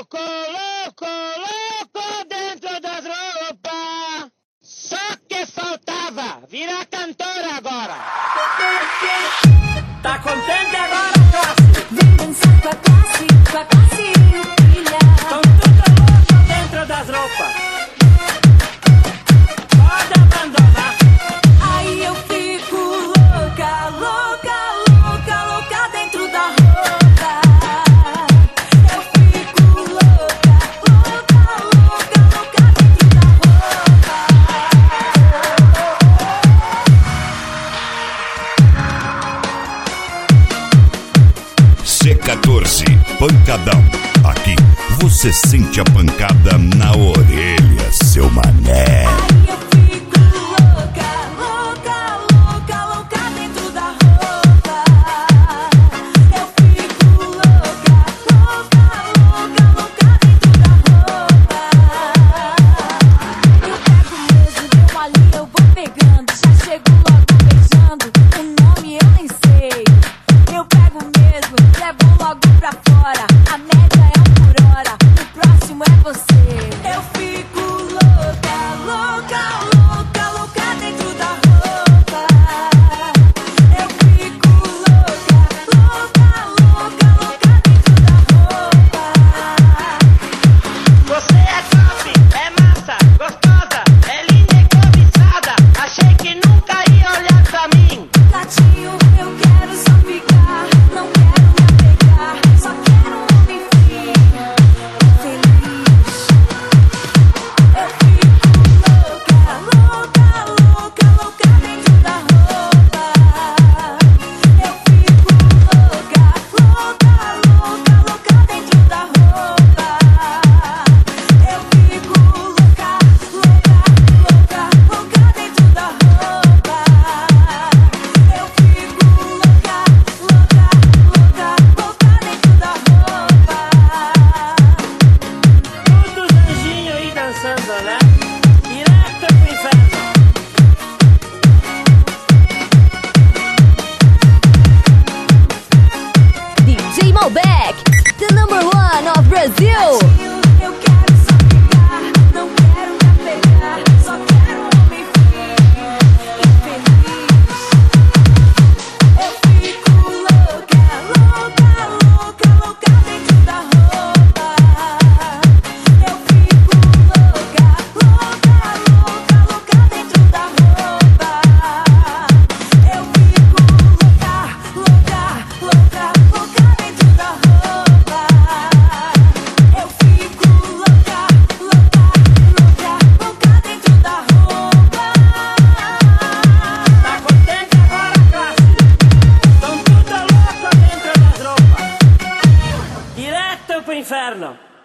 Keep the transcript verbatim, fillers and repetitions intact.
louco, louco, louco dentro das roupas. Só que faltava virar cantora agora. Tá contente agora, classe? Vem dançar com a classe, com a classe filha. Tão tudo louco dentro das roupas. Pode abandonar. Aí eu fico louca, louca, louca, louca dentro da roupa. Eu fico louca, louca, louca, louca dentro da roupa. C quatorze, pancadão. Aqui você sente a pancada na orelha, seu mané. Aí eu fico louca, louca, louca, louca dentro da roupa. Eu fico louca, louca, louca, louca dentro da roupa. Eu pego mesmo, deu ali, eu vou pegando. Já chego logo beijando, o nome eu nem sei. Eu pego mesmo, levo logo pra fora. A média é um por hora, o próximo é você. Eu fico louca, louca, louca, louca dentro da roupa. Eu fico louca, louca, louca, louca dentro da roupa. Você é top, é massa, gostosa, é linda e cobiçada. Achei que nunca ia olhar pra mim. Gatinho, eu quero só ficar, não quero me apegar, só quero um homem feliz. Eu fico louca, louca, louca, louca dentro da roupa. Eu fico louca, louca, louca, louca dentro da roupa. Eu fico louca, louca, louca, louca dentro da roupa. Eu fico louca, louca, louca, louca dentro da roupa. Todos anjinhos aí dançando, né? Direto pro inferno. D J Malbec, the number one of Brazil. Eu quero só ficar, não quero me apegar, só quero um homem feliz. Eu fico louca, louca, louca, louca dentro da roupa. Eu fico louca, louca, louca, louca dentro da roupa. Eu fico louca, louca, louca, louca dentro da roupa. Eu fico louca, louca, louca, louca dentro da roupa. Tá contente agora, classe? Tão tudo louco dentro das roupas. Direto pro inferno.